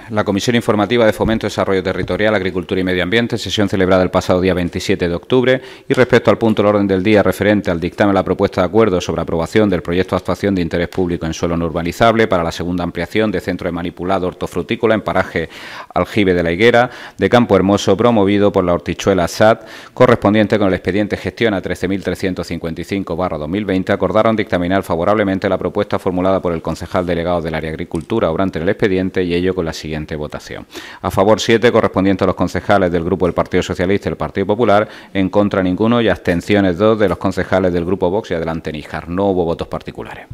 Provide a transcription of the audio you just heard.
La Comisión Informativa de Fomento, Desarrollo Territorial, Agricultura y Medio Ambiente, sesión celebrada el pasado día 27 de octubre, y respecto al punto del orden del día referente al dictamen de la propuesta de acuerdo sobre aprobación del proyecto de actuación de interés público en suelo no urbanizable para la segunda ampliación de centro de manipulado hortofrutícola en paraje Aljibe de la Higuera, de Campo Hermoso, promovido por la Hortichuela SAT, correspondiente con el expediente gestión a 13.355/2020, acordaron dictaminar favorablemente la propuesta formulada por el concejal delegado del área agricultura obrante en el expediente, y ello con la siguiente votación. A favor 7, correspondiente a los concejales del Grupo del Partido Socialista y el Partido Popular, en contra ninguno y abstenciones 2 de los concejales del Grupo Vox y Adelante Níjar. No hubo votos particulares.